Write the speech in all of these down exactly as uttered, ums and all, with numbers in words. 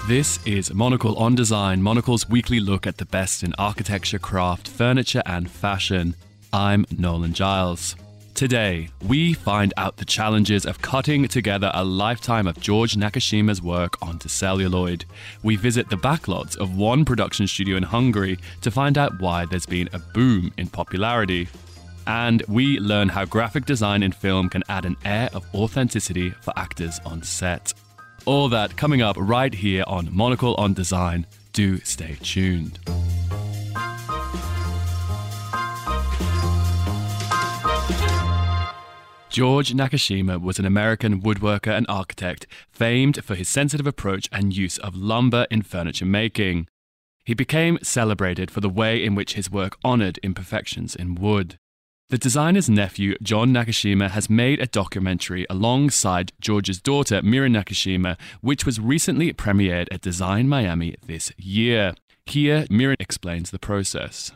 This is Monocle on Design, Monocle's weekly look at the best in architecture, craft, furniture and fashion. I'm Nolan Giles. Today, we find out the challenges of cutting together a lifetime of George Nakashima's work onto celluloid. We visit the backlots of one production studio in Hungary to find out why there's been a boom in popularity. And we learn how graphic design in film can add an air of authenticity for actors on set. All that coming up right here on Monocle on Design. Do stay tuned. George Nakashima was an American woodworker and architect, famed for his sensitive approach and use of lumber in furniture making. He became celebrated for the way in which his work honored imperfections in wood. The designer's nephew, John Nakashima, has made a documentary alongside George's daughter, Mira Nakashima, which was recently premiered at Design Miami this year. Here, Mira explains the process.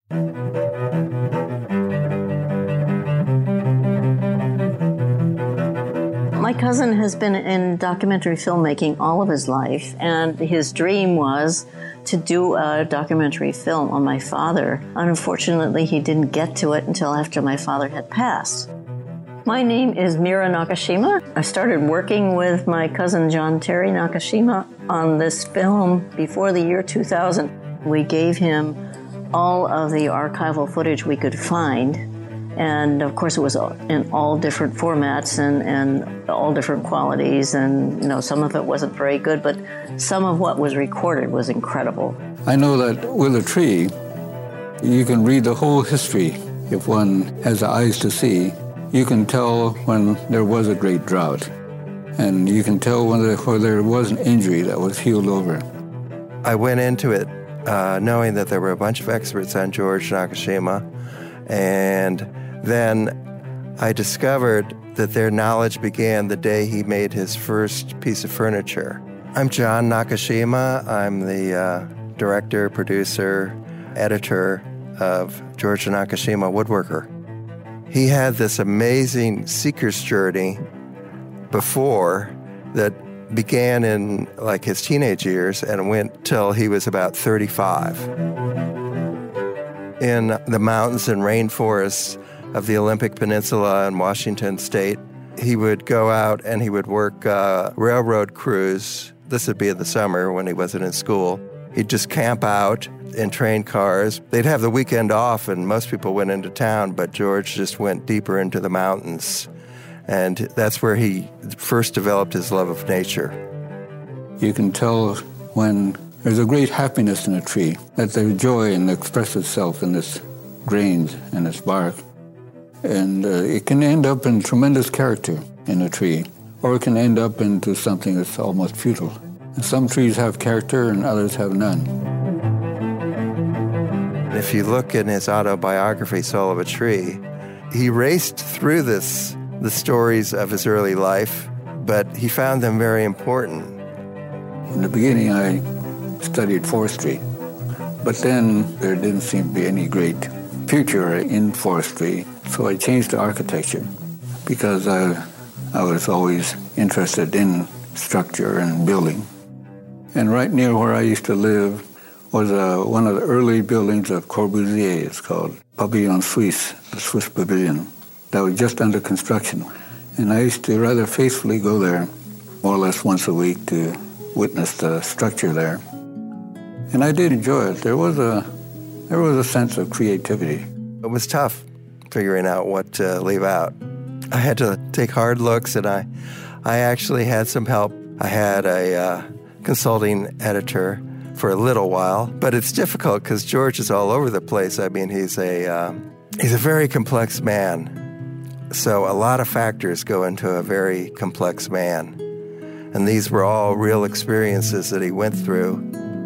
My cousin has been in documentary filmmaking all of his life, and his dream was to do a documentary film on my father. Unfortunately, he didn't get to it until after my father had passed. My name is Mira Nakashima. I started working with my cousin John Terry Nakashima on this film before the year two thousand. We gave him all of the archival footage we could find. And of course, it was in all different formats and, and all different qualities. And, you know, some of it wasn't very good, but some of what was recorded was incredible. I know that with a tree, you can read the whole history. If one has eyes to see, you can tell when there was a great drought. And you can tell when there, where there was an injury that was healed over. I went into it uh, knowing that there were a bunch of experts on George Nakashima. And then I discovered that their knowledge began the day he made his first piece of furniture. I'm John Nakashima. I'm the uh, director, producer, editor of George Nakashima Woodworker. He had this amazing seeker's journey before that began in like his teenage years and went till he was about thirty-five. In the mountains and rainforests of the Olympic Peninsula in Washington State, he would go out and he would work uh, railroad crews. This would be in the summer when he wasn't in school. He'd just camp out in train cars. They'd have the weekend off and most people went into town, but George just went deeper into the mountains. And that's where he first developed his love of nature. You can tell when there's a great happiness in a tree, that there's joy and express itself in its grains and its bark. And uh, it can end up in tremendous character in a tree, or it can end up into something that's almost futile. And some trees have character and others have none. If you look in his autobiography, Soul of a Tree, he raced through this, the stories of his early life, but he found them very important. In the beginning, I studied forestry, but then there didn't seem to be any great future in forestry, so I changed to architecture because I, I was always interested in structure and building. And right near where I used to live was uh, one of the early buildings of Corbusier. It's called Pavillon Suisse, the Swiss Pavilion, that was just under construction. And I used to rather faithfully go there more or less once a week to witness the structure there. And I did enjoy it. There was a there was a sense of creativity. It was tough figuring out what to leave out. I had to take hard looks, and I, I actually had some help. I had a uh, consulting editor for a little while, but it's difficult because George is all over the place. I mean, he's a uh, he's a very complex man. So a lot of factors go into a very complex man, and these were all real experiences that he went through.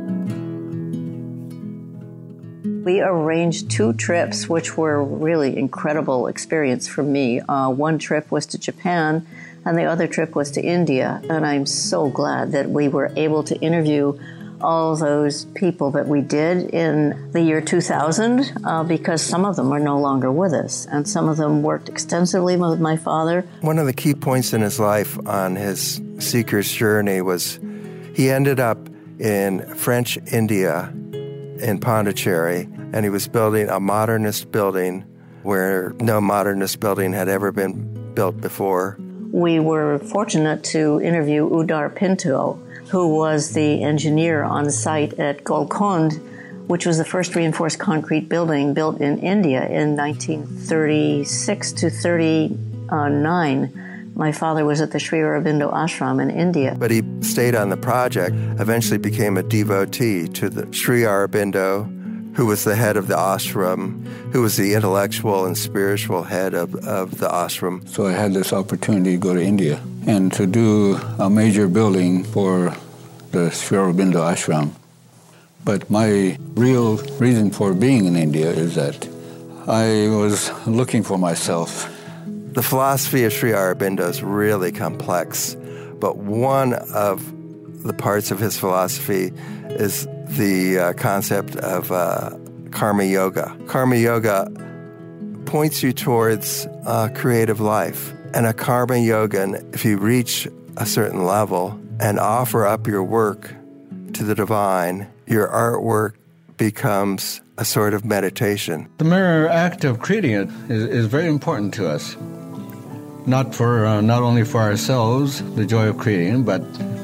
We arranged two trips, which were really incredible experience for me. Uh, one trip was to Japan, and the other trip was to India. And I'm so glad that we were able to interview all those people that we did in the year two thousand, uh, because some of them are no longer with us, and some of them worked extensively with my father. One of the key points in his life on his seeker's journey was he ended up in French India in Pondicherry, and he was building a modernist building where no modernist building had ever been built before. We were fortunate to interview Udar Pinto, who was the engineer on site at Golconda, which was the first reinforced concrete building built in India in nineteen thirty-six to thirty-nine. My father was at the Sri Aurobindo Ashram in India. But he stayed on the project, eventually became a devotee to the Sri Aurobindo, who was the head of the ashram, who was the intellectual and spiritual head of, of the ashram. So I had this opportunity to go to India and to do a major building for the Sri Aurobindo Ashram. But my real reason for being in India is that I was looking for myself. The philosophy of Sri Aurobindo is really complex, but one of the parts of his philosophy is the uh, concept of uh, karma yoga. Karma yoga points you towards uh, creative life. And a karma yogan, if you reach a certain level and offer up your work to the divine, your artwork becomes a sort of meditation. The mere act of creating it is, is very important to us. Not for uh, not only for ourselves, the joy of creating, but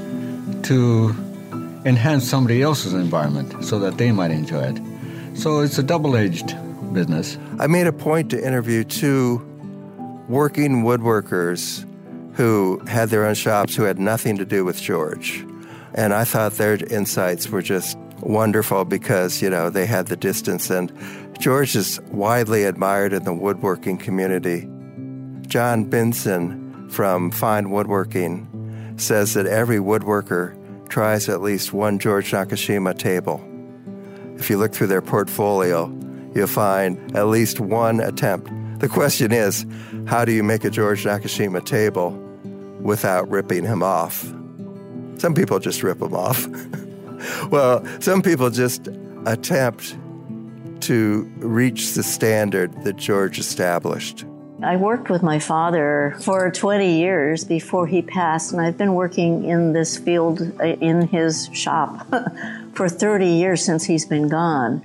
to enhance somebody else's environment so that they might enjoy it. So it's a double-edged business. I made a point to interview two working woodworkers who had their own shops who had nothing to do with George. And I thought their insights were just wonderful because, you know, they had the distance. And George is widely admired in the woodworking community. John Binson from Fine Woodworking says that every woodworker tries at least one George Nakashima table. If you look through their portfolio, you'll find at least one attempt. The question is, how do you make a George Nakashima table without ripping him off? Some people just rip him off. Well, some people just attempt to reach the standard that George established. I worked with my father for twenty years before he passed, and I've been working in this field in his shop for thirty years since he's been gone.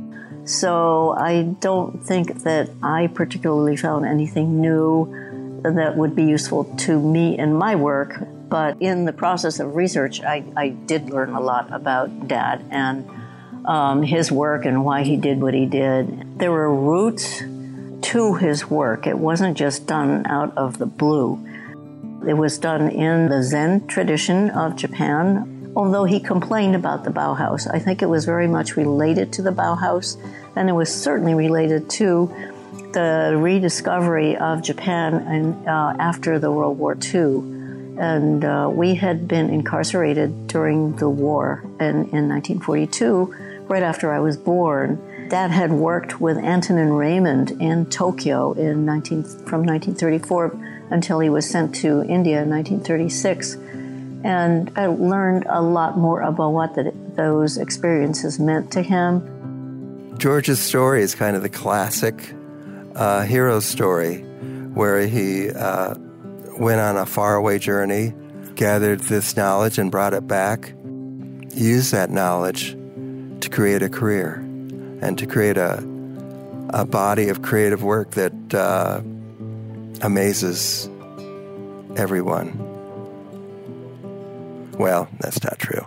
So I don't think that I particularly found anything new that would be useful to me in my work, but in the process of research, I, I did learn a lot about Dad and um, his work and why he did what he did. There were roots to his work. It wasn't just done out of the blue. It was done in the Zen tradition of Japan, although he complained about the Bauhaus. I think it was very much related to the Bauhaus, and it was certainly related to the rediscovery of Japan and, uh, after the World War Two. And uh, we had been incarcerated during the war in, in nineteen forty-two, right after I was born. Dad had worked with Antonin Raymond in Tokyo in nineteen, from nineteen thirty-four until he was sent to India in nineteen thirty-six. And I learned a lot more about what the, those experiences meant to him. George's story is kind of the classic uh, hero story where he uh, went on a faraway journey, gathered this knowledge and brought it back, used that knowledge to create a career and to create a, a body of creative work that uh, amazes everyone. Well, that's not true.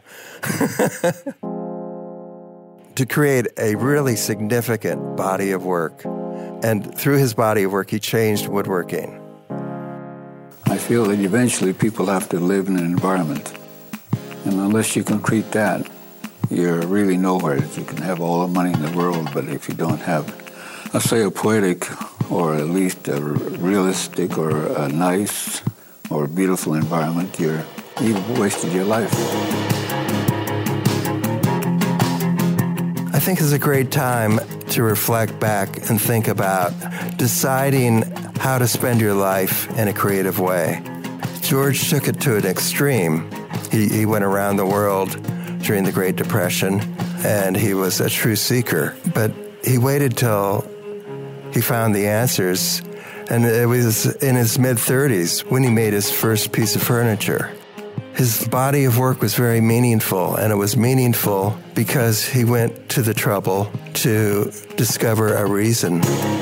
To create a really significant body of work. And through his body of work, he changed woodworking. I feel that eventually people have to live in an environment. And unless you can create that, you're really nowhere. You can have all the money in the world, but if you don't have, let's say, a poetic or at least a realistic or a nice or beautiful environment, you're, you've wasted your life. I think it's a great time to reflect back and think about deciding how to spend your life in a creative way. George took it to an extreme. He, he went around the world during the Great Depression, and he was a true seeker. But he waited till he found the answers, and it was in his mid-thirties when he made his first piece of furniture. his body of work was very meaningful, and it was meaningful because he went to the trouble to discover a reason.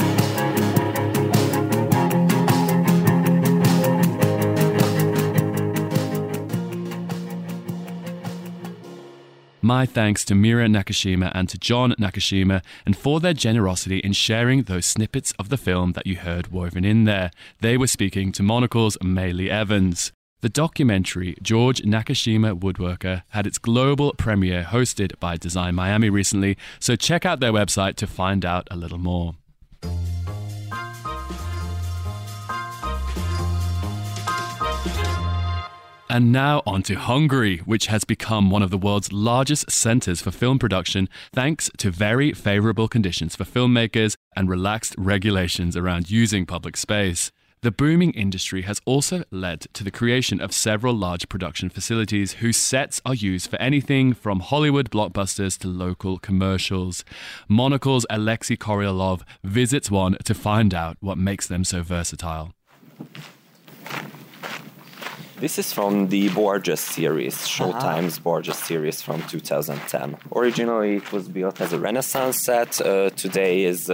My thanks to Mira Nakashima and to John Nakashima, and for their generosity in sharing those snippets of the film that you heard woven in there. They were speaking to Monocle's Maylie Evans. The documentary George Nakashima Woodworker had its global premiere hosted by Design Miami recently, so check out their website to find out a little more. And now on to Hungary, which has become one of the world's largest centres for film production thanks to very favourable conditions for filmmakers and relaxed regulations around using public space. The booming industry has also led to the creation of several large production facilities whose sets are used for anything from Hollywood blockbusters to local commercials. Monocle's Alexei Koryalov visits one to find out what makes them so versatile. This is from the Borges series, Showtime's uh-huh. Borges series from two thousand ten. Originally, it was built as a Renaissance set. Uh, today is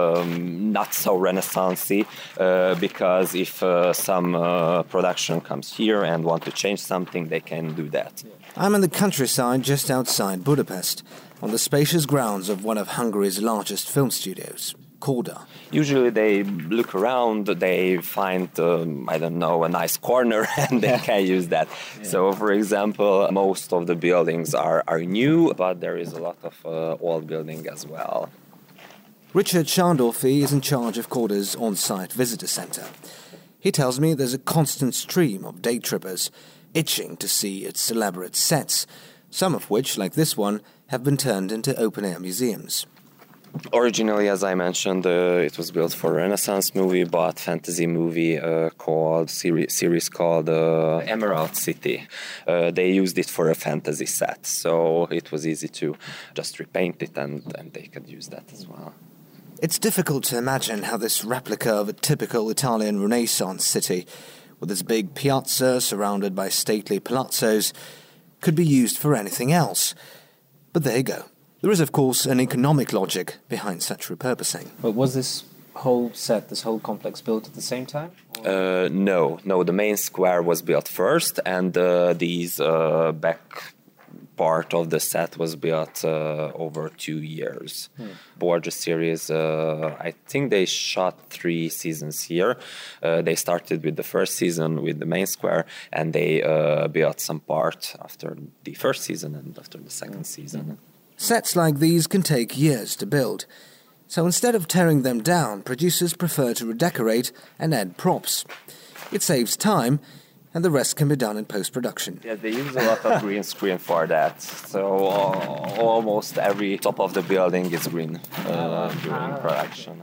um, not so Renaissance-y uh, because if uh, some uh, production comes here and want to change something, they can do that. I'm in the countryside just outside Budapest, on the spacious grounds of one of Hungary's largest film studios, Korda. Usually they look around, they find, um, I don't know, a nice corner and they can use that. Yeah. So, for example, most of the buildings are, are new, but there is a lot of uh, old building as well. Richard Chandorfi is in charge of Korda's on-site visitor centre. He tells me there's a constant stream of day trippers itching to see its elaborate sets, some of which, like this one, have been turned into open-air museums. Originally, as I mentioned, uh, it was built for a Renaissance movie, but fantasy movie uh, called series, series called uh, Emerald City. Uh, they used it for a fantasy set, so it was easy to just repaint it, and, and they could use that as well. It's difficult to imagine how this replica of a typical Italian Renaissance city, with its big piazza surrounded by stately palazzos, could be used for anything else. But there you go. There is, of course, an economic logic behind such repurposing. But was this whole set, this whole complex built at the same time? Uh, no, no. The main square was built first, and uh, these uh, back part of the set was built uh, over two years. Hmm. Borges series, uh, I think they shot three seasons here. Uh, they started with the first season with the main square, and they uh, built some part after the first season and after the second season. Hmm. Sets like these can take years to build, so instead of tearing them down, producers prefer to redecorate and add props. It saves time, and the rest can be done in post-production. Yeah, they use a lot of green screen for that, so uh, almost every top of the building is green uh, during production.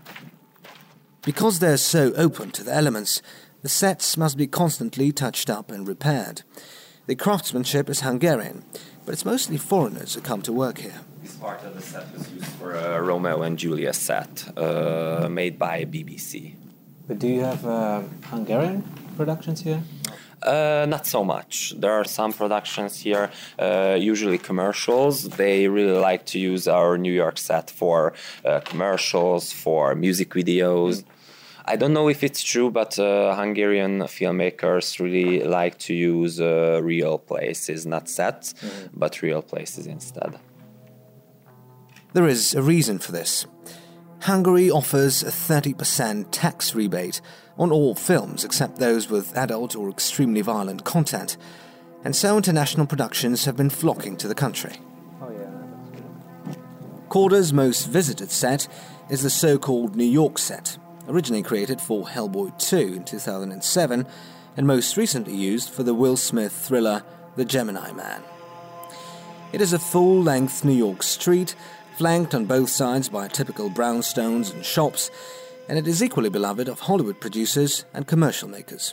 Because they're so open to the elements, the sets must be constantly touched up and repaired. The craftsmanship is Hungarian, but it's mostly foreigners who come to work here. This part of the set was used for a Romeo and Juliet set, uh, made by B B C. But do you have uh, Hungarian productions here? Uh, not so much. There are some productions here, uh, usually commercials. They really like to use our New York set for uh, commercials, for music videos. Mm. I don't know if it's true, but uh, Hungarian filmmakers really like to use uh, real places, not sets, mm. but real places instead. There is a reason for this. Hungary offers a thirty percent tax rebate on all films except those with adult or extremely violent content, and so international productions have been flocking to the country. Oh yeah. Korda's most visited set is the so-called New York set, originally created for Hellboy two in two thousand seven and most recently used for the Will Smith thriller The Gemini Man. It is a full-length New York street, flanked on both sides by typical brownstones and shops, and it is equally beloved of Hollywood producers and commercial makers.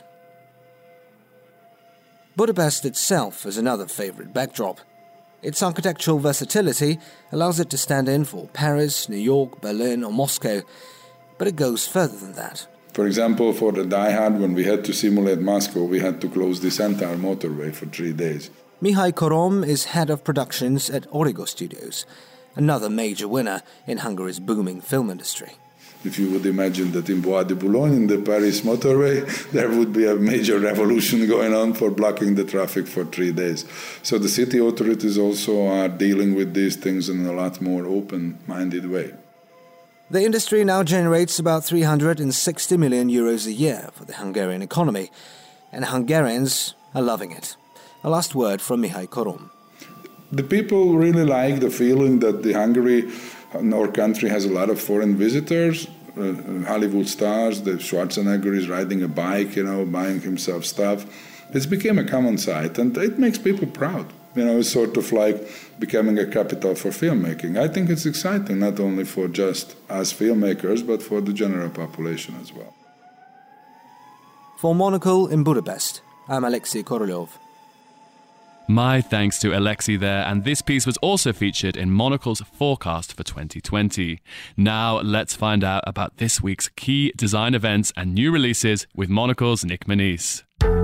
Budapest itself is another favorite backdrop. Its architectural versatility allows it to stand in for Paris, New York, Berlin or Moscow, but it goes further than that. For example, for the Die Hard, when we had to simulate Moscow, we had to close this entire motorway for three days. Mihai Korom is head of productions at Origo Studios, another major winner in Hungary's booming film industry. If you would imagine that in Bois de Boulogne, in the Paris motorway, there would be a major revolution going on for blocking the traffic for three days. So the city authorities also are dealing with these things in a lot more open-minded way. The industry now generates about three hundred sixty million euros a year for the Hungarian economy, and Hungarians are loving it. A last word from Mihai Korom. The people really like the feeling that the Hungary, our country, has a lot of foreign visitors, uh, Hollywood stars, the Schwarzenegger is riding a bike, you know, buying himself stuff. It's become a common sight, and it makes people proud. You know, it's sort of like becoming a capital for filmmaking. I think it's exciting, not only for just us filmmakers, but for the general population as well. For Monocle in Budapest, I'm Alexei Korolev. My thanks to Alexei there, and this piece was also featured in Monocle's forecast for twenty twenty. Now let's find out about this week's key design events and new releases with Monocle's Nick Manise.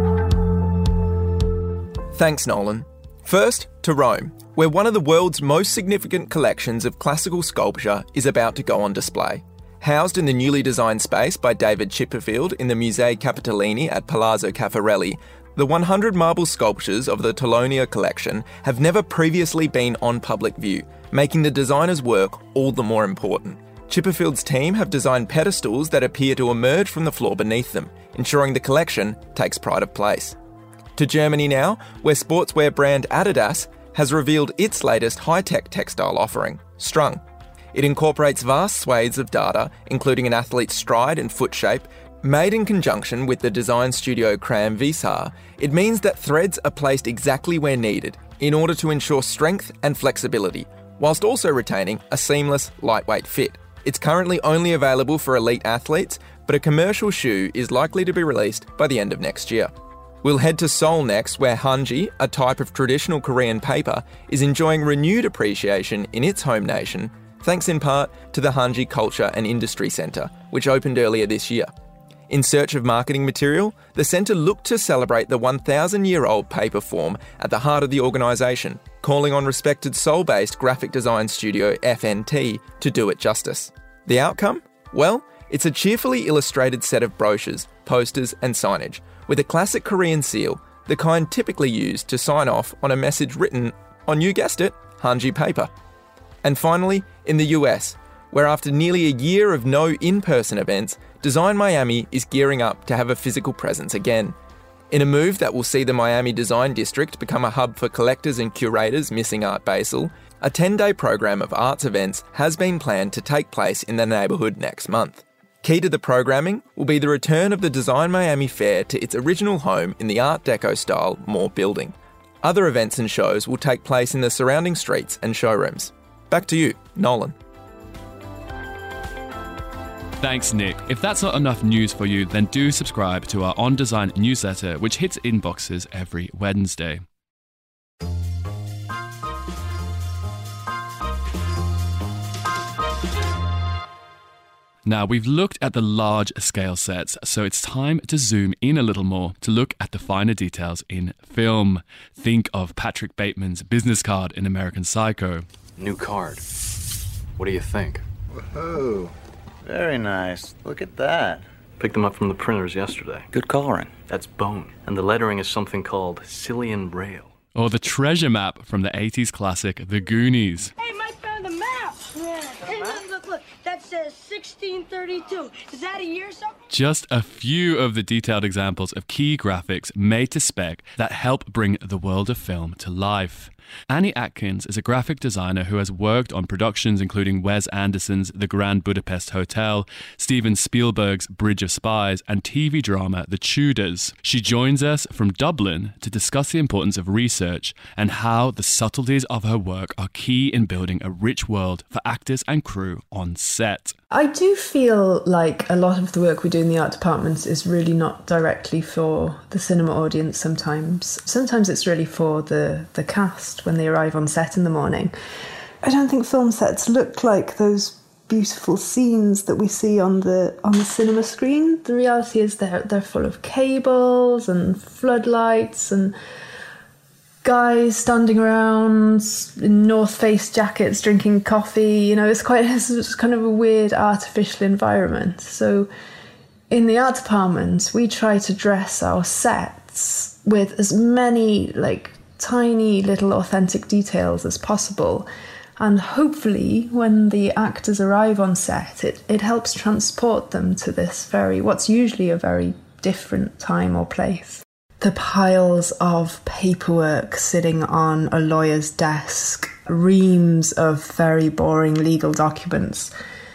Thanks, Nolan. First, to Rome, where one of the world's most significant collections of classical sculpture is about to go on display. Housed in the newly designed space by David Chipperfield in the Musei Capitolini at Palazzo Caffarelli, the one hundred marble sculptures of the Tolonia collection have never previously been on public view, making the designer's work all the more important. Chipperfield's team have designed pedestals that appear to emerge from the floor beneath them, ensuring the collection takes pride of place. To Germany now, where sportswear brand Adidas has revealed its latest high-tech textile offering, Strung. It incorporates vast swathes of data, including an athlete's stride and foot shape. Made in conjunction with the design studio Cram Visar, it means that threads are placed exactly where needed in order to ensure strength and flexibility, whilst also retaining a seamless, lightweight fit. It's currently only available for elite athletes, but a commercial shoe is likely to be released by the end of next year. We'll head to Seoul next, where Hanji, a type of traditional Korean paper, is enjoying renewed appreciation in its home nation, thanks in part to the Hanji Culture and Industry Centre, which opened earlier this year. In search of marketing material, the centre looked to celebrate the one thousand year old paper form at the heart of the organisation, calling on respected Seoul-based graphic design studio F N T to do it justice. The outcome? Well, it's a cheerfully illustrated set of brochures, posters and signage, with a classic Korean seal, the kind typically used to sign off on a message written on, you guessed it, Hanji paper. And finally, in the U S, where after nearly a year of no in-person events, Design Miami is gearing up to have a physical presence again. In a move that will see the Miami Design District become a hub for collectors and curators missing Art Basel, a ten-day program of arts events has been planned to take place in the neighbourhood next month. Key to the programming will be the return of the Design Miami Fair to its original home in the Art Deco-style Moore building. Other events and shows will take place in the surrounding streets and showrooms. Back to you, Nolan. Thanks, Nick. If that's not enough news for you, then do subscribe to our On Design newsletter, which hits inboxes every Wednesday. Now, we've looked at the large scale sets, so it's time to zoom in a little more to look at the finer details in film. Think of Patrick Bateman's business card in American Psycho. New card. What do you think? Whoa, very nice. Look at that. Picked them up from the printers yesterday. Good coloring. That's bone. And the lettering is something called Cillian Braille. Or the treasure map from the eighties classic The Goonies. Hey, Mike found the map! Yeah. Hey, look, look, look. That says sixteen thirty-two. Is that a year or something? Just a few of the detailed examples of key graphics made to spec that help bring the world of film to life. Annie Atkins is a graphic designer who has worked on productions including Wes Anderson's The Grand Budapest Hotel, Steven Spielberg's Bridge of Spies, and T V drama The Tudors. She joins us from Dublin to discuss the importance of research and how the subtleties of her work are key in building a rich world for actors and crew on set. I do feel like a lot of the work we do in the art department is really not directly for the cinema audience sometimes. Sometimes it's really for the, the cast when they arrive on set in the morning. I don't think film sets look like those beautiful scenes that we see on the on the cinema screen. The reality is they're they're full of cables and floodlights and guys standing around in North Face jackets drinking coffee. You know, it's quite it's kind of a weird artificial environment. So in the art department, we try to dress our sets with as many like tiny little authentic details as possible. And hopefully, when the actors arrive on set, it, it helps transport them to this very, what's usually a very different time or place. The piles of paperwork sitting on a lawyer's desk, reams of very boring legal documents,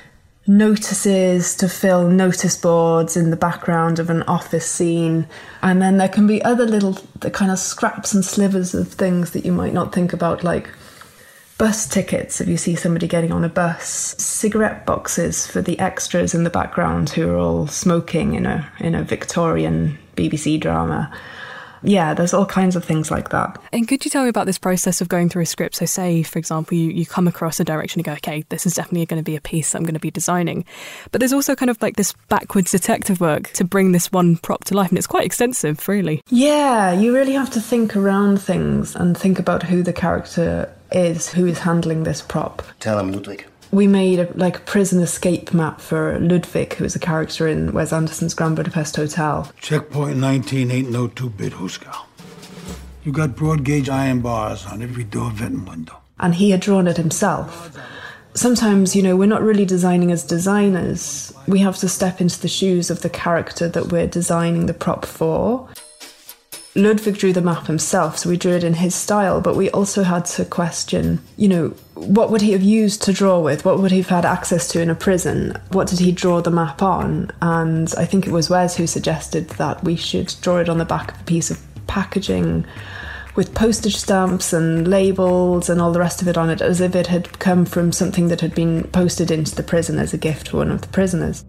notices to fill notice boards in the background of an office scene, and then there can be other little the kind of scraps and slivers of things that you might not think about, like bus tickets if you see somebody getting on a bus, cigarette boxes for the extras in the background who are all smoking in a in a Victorian B B C drama. Yeah, there's all kinds of things like that. And could you tell me about this process of going through a script? So say, for example, you, you come across a direction and go, okay, this is definitely going to be a piece that I'm going to be designing. But there's also kind of like this backwards detective work to bring this one prop to life. And it's quite extensive, really. Yeah, you really have to think around things and think about who the character is, who is handling this prop. Tell him, Ludwig. We made a, like a prison escape map for Ludwig, who is a character in Wes Anderson's Grand Budapest Hotel. Checkpoint nineteen ain't no two-bit Huskow. You got broad gauge iron bars on every door, vent and window. And he had drawn it himself. Sometimes, you know, we're not really designing as designers. We have to step into the shoes of the character that we're designing the prop for. Ludwig drew the map himself, so we drew it in his style, but we also had to question, you know, what would he have used to draw with? What would he have had access to in a prison? What did he draw the map on? And I think it was Wes who suggested that we should draw it on the back of a piece of packaging with postage stamps and labels and all the rest of it on it, as if it had come from something that had been posted into the prison as a gift to one of the prisoners.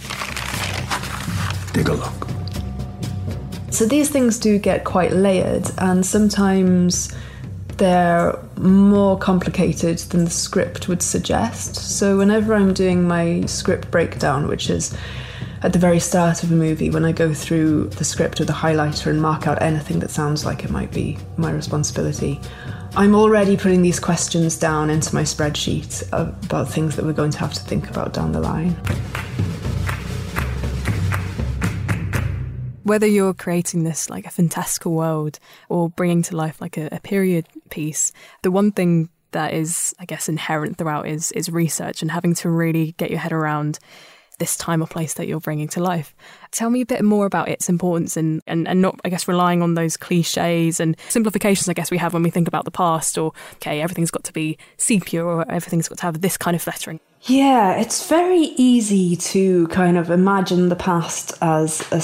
Take a look. So these things do get quite layered, and sometimes they're more complicated than the script would suggest. So whenever I'm doing my script breakdown, which is at the very start of a movie, when I go through the script with a highlighter and mark out anything that sounds like it might be my responsibility, I'm already putting these questions down into my spreadsheet about things that we're going to have to think about down the line. Whether you're creating this like a fantastical world or bringing to life like a, a period piece, the one thing that is, I guess, inherent throughout is is research and having to really get your head around this time or place that you're bringing to life. Tell me a bit more about its importance and, and, and not, I guess, relying on those cliches and simplifications, I guess, we have when we think about the past, or, okay, everything's got to be sepia or everything's got to have this kind of lettering. Yeah, it's very easy to kind of imagine the past as a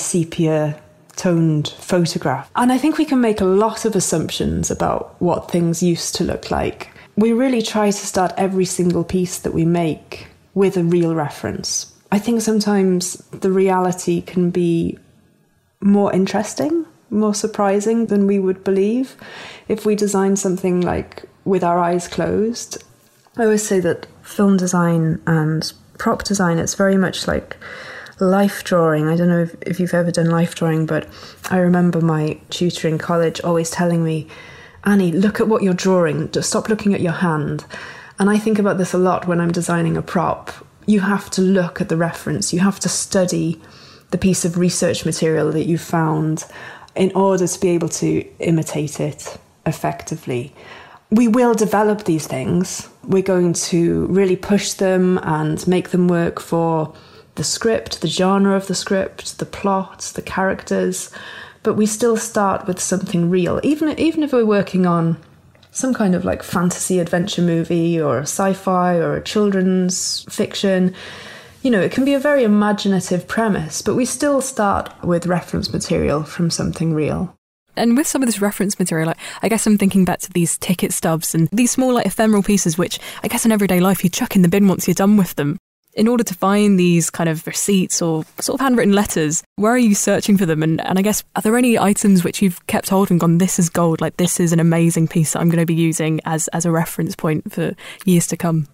sepia-toned photograph. And I think we can make a lot of assumptions about what things used to look like. We really try to start every single piece that we make with a real reference. I think sometimes the reality can be more interesting, more surprising than we would believe if we design something like with our eyes closed. I always say that film design and prop design, it's very much like life drawing. I don't know if, if you've ever done life drawing, but I remember my tutor in college always telling me, Annie, look at what you're drawing, just stop looking at your hand. And I think about this a lot when I'm designing a prop. You have to look at the reference, you have to study the piece of research material that you found in order to be able to imitate it effectively. We will develop these things. We're going to really push them and make them work for the script, the genre of the script, the plot, the characters. But we still start with something real. Even, even if we're working on some kind of like fantasy adventure movie or a sci-fi or a children's fiction, you know, it can be a very imaginative premise, but we still start with reference material from something real. And with some of this reference material, like, I guess I'm thinking back to these ticket stubs and these small, like, ephemeral pieces, which I guess in everyday life you chuck in the bin once you're done with them. In order to find these kind of receipts or sort of handwritten letters, where are you searching for them? And, and I guess, are there any items which you've kept hold of and gone, this is gold, like this is an amazing piece that I'm going to be using as, as a reference point for years to come?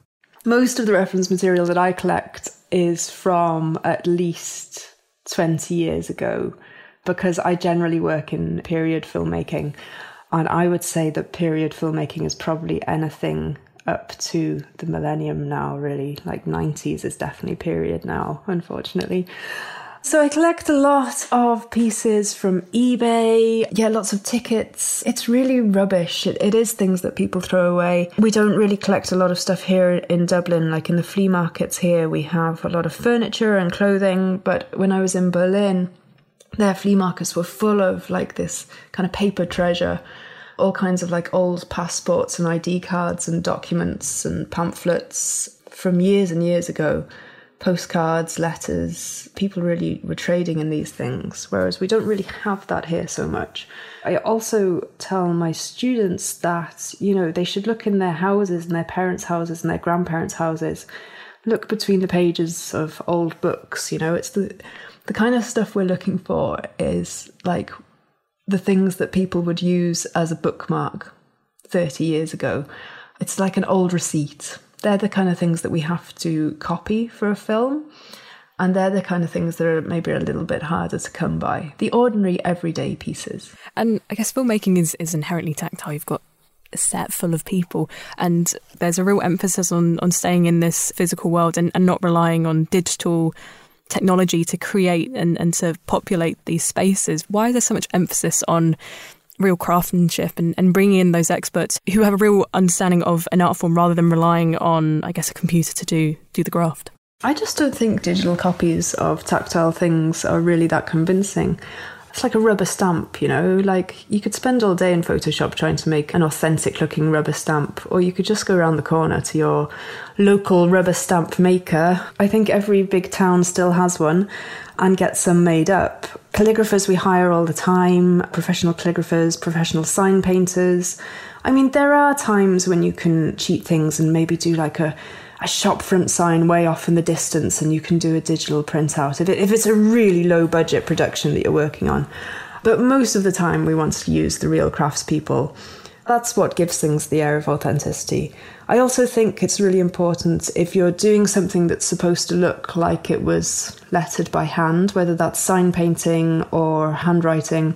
Most of the reference material that I collect is from at least twenty years ago, because I generally work in period filmmaking. And I would say that period filmmaking is probably anything up to the millennium now, really. Like nineties is definitely period now, unfortunately. So I collect a lot of pieces from eBay. Yeah, lots of tickets. It's really rubbish. It, it is things that people throw away. We don't really collect a lot of stuff here in Dublin. Like in the flea markets here, we have a lot of furniture and clothing. But when I was in Berlin, their flea markets were full of like this kind of paper treasure. All kinds of like old passports and I D cards and documents and pamphlets from years and years ago. Postcards, letters, people really were trading in these things, whereas we don't really have that here so much. I also tell my students that, you know, they should look in their houses and their parents' houses and their grandparents' houses, look between the pages of old books, you know, it's the, the kind of stuff we're looking for is like the things that people would use as a bookmark thirty years ago. It's like an old receipt. They're the kind of things that we have to copy for a film. And they're the kind of things that are maybe a little bit harder to come by. The ordinary, everyday pieces. And I guess filmmaking is, is inherently tactile. You've got a set full of people. And there's a real emphasis on, on staying in this physical world and, and not relying on digital technology to create and, and to populate these spaces. Why is there so much emphasis on real craftsmanship and, and bringing in those experts who have a real understanding of an art form rather than relying on, I guess, a computer to do do the graft? I just don't think digital copies of tactile things are really that convincing. It's like a rubber stamp, you know, like you could spend all day in Photoshop trying to make an authentic looking rubber stamp, or you could just go around the corner to your local rubber stamp maker. I think every big town still has one, and get some made up. Calligraphers we hire all the time, professional calligraphers, professional sign painters. I mean, there are times when you can cheat things and maybe do like a, a shop front sign way off in the distance and you can do a digital printout if, it, if it's a really low budget production that you're working on. But most of the time we want to use the real craftspeople. That's what gives things the air of authenticity. I also think it's really important if you're doing something that's supposed to look like it was lettered by hand, whether that's sign painting or handwriting,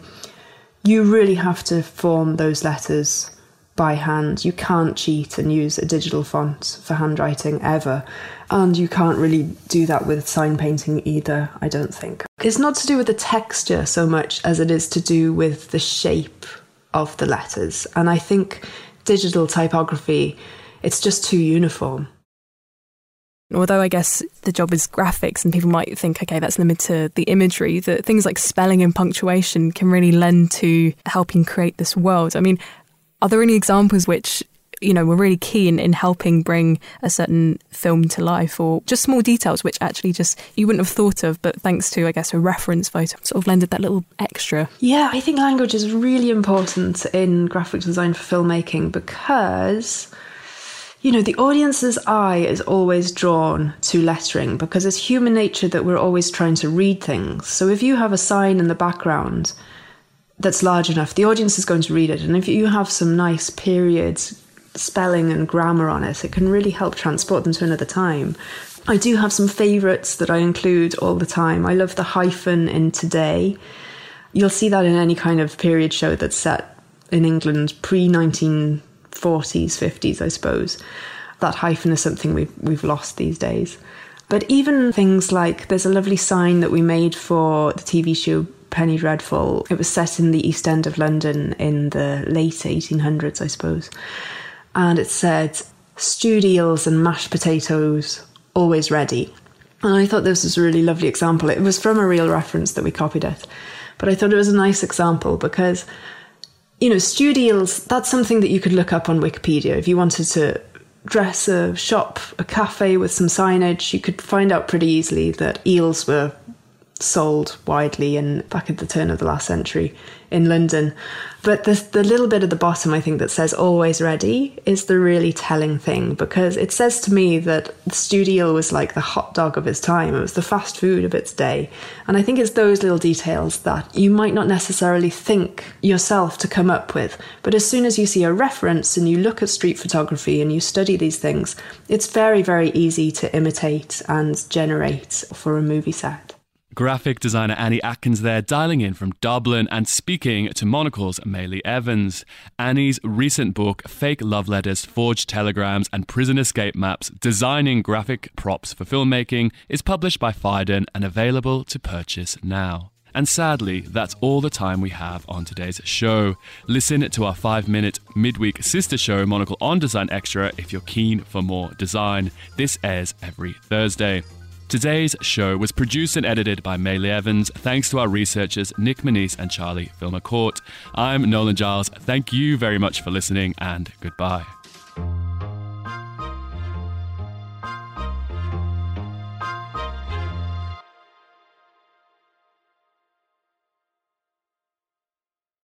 you really have to form those letters by hand. You can't cheat and use a digital font for handwriting ever. And you can't really do that with sign painting either, I don't think. It's not to do with the texture so much as it is to do with the shape of the letters. And I think digital typography, it's just too uniform. Although I guess the job is graphics and people might think, okay, that's limited to the imagery, that things like spelling and punctuation can really lend to helping create this world. I mean, are there any examples which, you know, were really key in, in helping bring a certain film to life, or just small details which actually just you wouldn't have thought of, but thanks to, I guess, a reference photo sort of lended that little extra? Yeah, I think language is really important in graphic design for filmmaking because, you know, the audience's eye is always drawn to lettering because it's human nature that we're always trying to read things. So if you have a sign in the background that's large enough, the audience is going to read it. And if you have some nice period spelling and grammar on it, it can really help transport them to another time. I do have some favourites that I include all the time. I love the hyphen in Today. You'll see that in any kind of period show that's set in England pre-nineteen forties, fifties, I suppose. That hyphen is something we've, we've lost these days. But even things like, there's a lovely sign that we made for the T V show Penny Dreadful. It was set in the East End of London in the late eighteen hundreds, I suppose. And it said, stewed eels and mashed potatoes, always ready. And I thought this was a really lovely example. It was from a real reference that we copied it. But I thought it was a nice example because, you know, stewed eels, that's something that you could look up on Wikipedia. If you wanted to dress a shop, a cafe with some signage, you could find out pretty easily that eels were sold widely in back at the turn of the last century in London. But the, the little bit at the bottom, I think, that says always ready is the really telling thing, because it says to me that the studio was like the hot dog of its time. It was the fast food of its day. And I think it's those little details that you might not necessarily think yourself to come up with. But as soon as you see a reference and you look at street photography and you study these things, it's very, very easy to imitate and generate for a movie set. Graphic designer Annie Atkins there, dialing in from Dublin and speaking to Monocle's Maylie Evans. Annie's recent book, Fake Love Letters, Forged Telegrams and Prison Escape Maps, Designing Graphic Props for Filmmaking, is published by Phaidon and available to purchase now. And sadly, that's all the time we have on today's show. Listen to our five-minute midweek sister show, Monocle On Design Extra, if you're keen for more design. This airs every Thursday. Today's show was produced and edited by Maylie Evans, thanks to our researchers Nick Manise and Charlie Filmer-Court. I'm Nolan Giles. Thank you very much for listening, and goodbye.